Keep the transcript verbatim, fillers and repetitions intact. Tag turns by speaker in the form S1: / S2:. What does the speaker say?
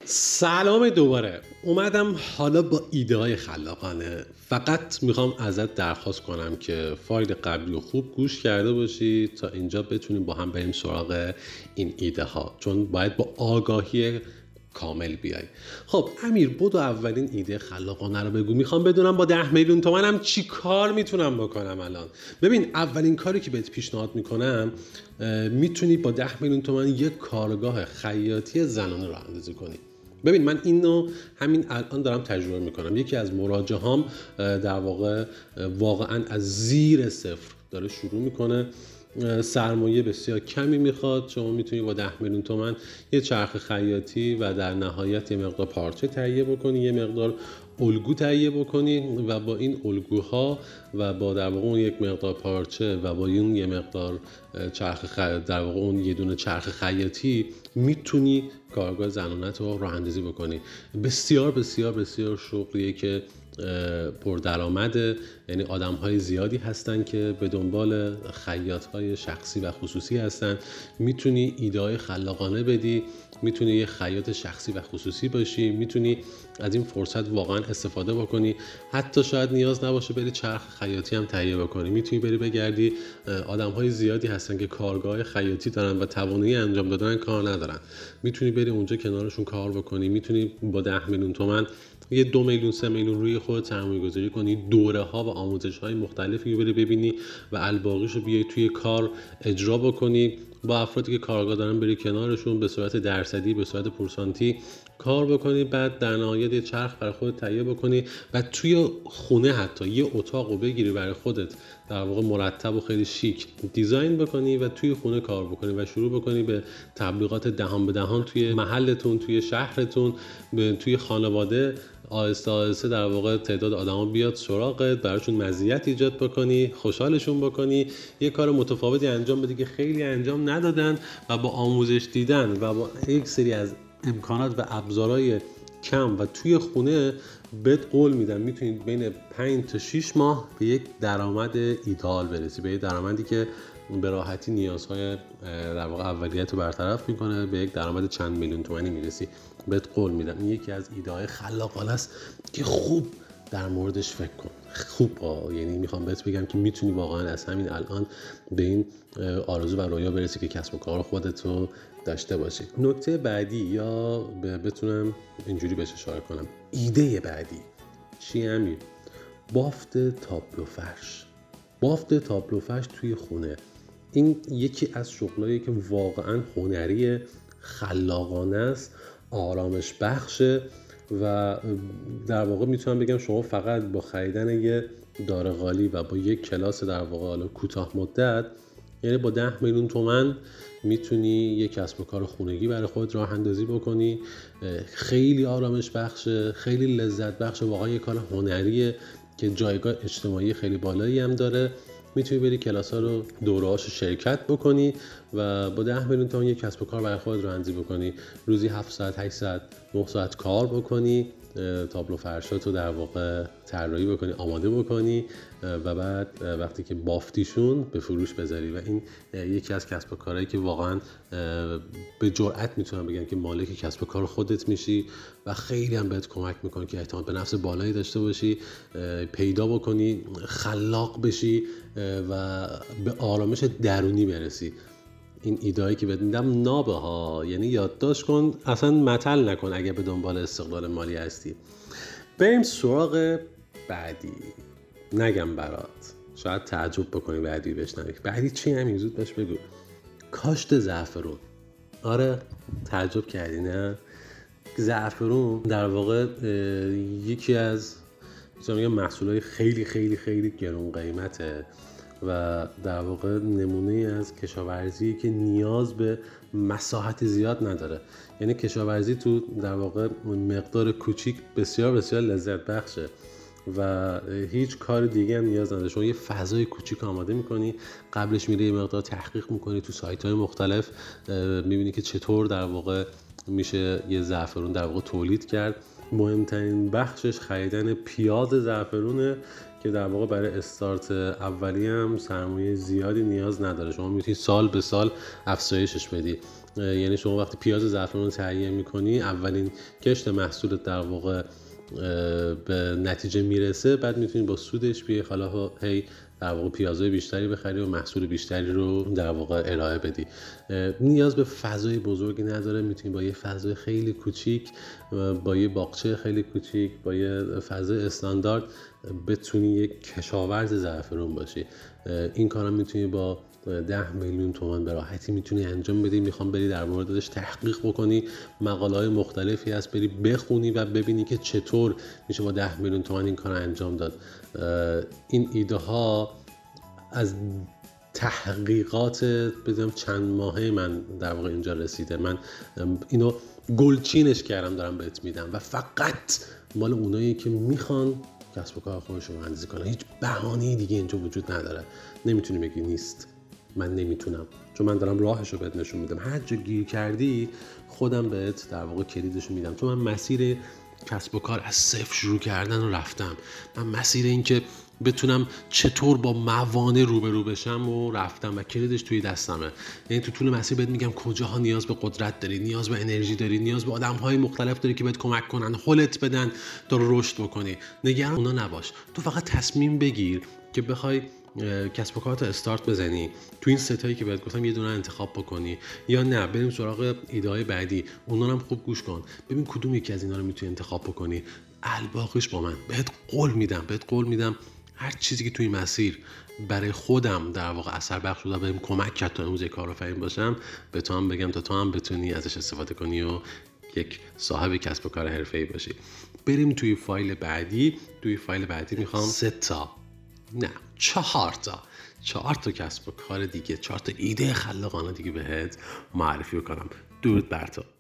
S1: سلام دوباره. اومدم حالا با ایده های خلاقانه. فقط میخوام ازت درخواست کنم که فایل قبلی رو خوب گوش کرده باشی تا اینجا بتونیم با هم بریم سراغ این ایده ها، چون باید با آگاهی کامل بیای. خب امیر، بدو اولین ایده خلاقانه رو بگو. میخوام بدونم با ده میلیون تومنم چی کار میتونم بکنم الان. ببین، اولین کاری که بهت پیشنهاد میکنم، میتونی با ده میلیون تومن یک کارگاه خیاطی زنانه راه اندازی کنی. ببین، من اینو همین الان دارم تجربه میکنم. یکی از مراجعهام در واقع واقعا از زیر صفر داره شروع میکنه. سرمایه بسیار کمی میخواد. شما میتونی با ده میلیون تومن یه چرخ خیاطی و در نهایت یه مقدار پارچه تهیه بکنی، یه مقدار الگو تهیه بکنی و با این الگوها و با در واقع اون یک مقدار پارچه و با اون یه مقدار چرخ خ... در واقع اون یه دونه چرخ خیاطی میتونی کارگاه زنانه رو راه اندازی بکنی. بسیار بسیار بسیار شغلیه که پردرآمده، یعنی آدم‌های زیادی هستن که به دنبال خیاط‌های شخصی و خصوصی هستن. میتونی ایده‌های خلاقانه بدی، میتونی یه خیاط شخصی و خصوصی باشی، میتونی از این فرصت واقعا استفاده بکنی. حتی شاید نیاز نباشه بری چرخ خیاطی هم تهیه بکنی، میتونی بری بگردی. آدم‌های زیادی هستن که کارگاه خیاطی دارن و توانایی انجام دادن کار ندارن، میتونی بری اونجا کنارشون کار بکنی. میتونی با ده میلیون تومان یه دو میلیون سه میلیون روی خود سرمایه گذاری کنی، دوره ها و آموزش های مختلفی رو بری ببینی و الباقیش رو بیای توی کار اجرا بکنی. با افرادی که کارگاه دارن بری کنارشون به صورت درصدی، به صورت پرسانتی کار بکنی. بعد در نهایت یه چرخ برای خودت تهیه بکنی و توی خونه حتی یه اتاق رو بگیری برای خودت، در واقع مرتب و خیلی شیک دیزاین بکنی و توی خونه کار بکنی و شروع بکنی به تبلیغات دهان به دهان توی محلتون، توی شهرتون، توی خانواده. آهسته آهسته در واقع تعداد آدما بیاد سراغت، براشون مزیت ایجاد بکنی، خوشحالشون بکنی، یه کار متفاوتی انجام بدی که خیلی انجام ندادن و با آموزش دیدن و با یک سری از امکانات و ابزارهای کم و توی خونه بهت قول میدم میتونید بین پنج تا شش ماه به یک درآمد ایدئال برسی، به یک درآمدی که به راحتی نیازهای در واقع اولیت رو برطرف میکنه. به یک درآمد چند میلیون تومانی میرسی، بهت قول میدم. این یکی از ایده‌های خلاقانه است که خوب در موردش فکر کن. خوب آه. یعنی میخوام بهت بگم که میتونی واقعا از همین الان به این آرزو و رویا برسی که کسب و کار خودت رو داشته باشی. نکته بعدی، یا بتونم اینجوری بهش اشاره کنم، ایده بعدی چی امیر؟ بافت تابلو فرش. بافت تابلو فرش توی خونه. این یکی از شغلایی که واقعا هنری، خلاقانه است، آرامش بخشه و در واقع میتونم بگم شما فقط با خریدن یه داره‌قالی و با یک کلاس در واقع حالا کوتاه مدت، یعنی با ده میلیون تومان میتونی یک کسب و کار خونگی برای خود راه اندازی بکنی. خیلی آرامش بخشه، خیلی لذت بخشه، واقعا یه کار هنریه که جایگاه اجتماعی خیلی بالایی هم داره. میتونی بری کلاس‌ها رو، دوره‌هاشو شرکت بکنی و با ده میلیون تومان یک کسب و کار برای خودت راه اندازی بکنی. روزی هفت ساعت، هشت ساعت، نه ساعت کار بکنی، تابلو فرشاتو در واقع طراحی بکنی، آماده بکنی و بعد وقتی که بافتیشون به فروش بذاری. و این یکی از کسب و کارهایی که واقعا به جرئت میتونم بگم که مالک کسب و کار خودت میشی و خیلی هم بهت کمک میکنه که اعتماد به نفس بالایی داشته باشی، پیدا بکنی، خلاق بشی و به آرامش درونی برسی. این ایدهایی که بهت میدم نابه ها، یعنی یادداشت کن، اصلا مطل نکن اگه به دنبال استقلال مالی هستی. بریم سراغ بعدی. نگم برات، شاید تعجب بکنی بعدی بشنوی. بعدی چی همین زود باش بگو. کاشت زعفرون. آره تعجب کردی نه؟ زعفرون در واقع یکی از میتونم بگم محصولات خیلی خیلی خیلی گران قیمته و در واقع نمونه از کشاورزی که نیاز به مساحت زیاد نداره. یعنی کشاورزی تو در واقع مقدار کوچیک بسیار بسیار لذت بخشه و هیچ کار دیگه هم نیاز نداره. شما یه فضای کوچیک آماده میکنی، قبلش میری یه مقدار تحقیق میکنی تو سایت های مختلف، میبینی که چطور در واقع میشه یه زعفرون در واقع تولید کرد. مهمترین بخشش خریدن پیاز زعفرونه که در واقع برای استارت اولی هم سرمایه زیادی نیاز نداره. شما میتونی سال به سال افزایشش بدی. یعنی شما وقتی پیاز زعفران رو تهیه میکنی، اولین کشت محصولت در واقع به نتیجه میرسه، بعد میتونی با سودش بیای حالا هی در واقع پیازهای بیشتری بخری و محصول بیشتری رو در واقع ارائه بدی. نیاز به فضای بزرگی نداره، میتونی با یه فضای خیلی کوچیک، با یه باغچه خیلی کوچیک، با یه فضای استاندارد بتونی یک کشاورز زعفران باشی. این کارا میتونی با ده میلیون تومان به راحتی میتونی انجام بدی. میخوام بری در موردش تحقیق بکنی، مقاله‌های مختلفی هست بری بخونی و ببینی که چطور میشه با ده میلیون تومان این کار انجام داد. این ایده ها از تحقیقات بدونم چند ماهه من در واقع اینجا رسیده. من اینو گلچینش کردم دارم بهت میدم و فقط مال اونایی که میخوان کسب و کار خودشون رو اندازی کنن. هیچ بهانه‌ای دیگه اینجا وجود نداره. نمیتونی بگی نیست. من نمیتونم، چون من دارم راهشو بهت نشون میدم. هر جا گیر کردی خودم بهت در واقع کلیدشو میدم. چون من مسیر کسب و کار از صفر شروع کردن رو رفتم. من مسیر این که بتونم چطور با موانع روبرو بشم و رفتم و کلیدش توی دستمه. یعنی تو طول مسیر بهت میگم کجاها نیاز به قدرت داری، نیاز به انرژی داری، نیاز به آدم‌های مختلف داری که بهت کمک کنن، حلت بدن تا رشد بکنی. نگران اونا نباش. تو فقط تصمیم بگیر که بخوای کسب و کارت استارت بزنی، تو این ستایی که بهت گفتم یه دونه انتخاب بکنی یا نه بریم سراغ ایده‌های بعدی. اونا هم خوب گوش کن، ببین کدوم یکی از اینا رو میتونی انتخاب بکنی. الباقیش با من. بهت قول میدم بهت قول میدم هر چیزی که توی مسیر برای خودم در واقع اثر بخش شده بهم کمک کرد تا امروز یک کارآفرین باشم، به تو هم بگم تا تو هم بتونی ازش استفاده کنی و یک صاحب کسب و کار حرفه‌ای باشی. بریم توی فایل بعدی. توی فایل بعدی میخوام سه تا نه چهار تا چهار تا کسب و کار دیگه، چهار تا ایده خلاقانه دیگه بهت معرفی کنم. درود بر تو.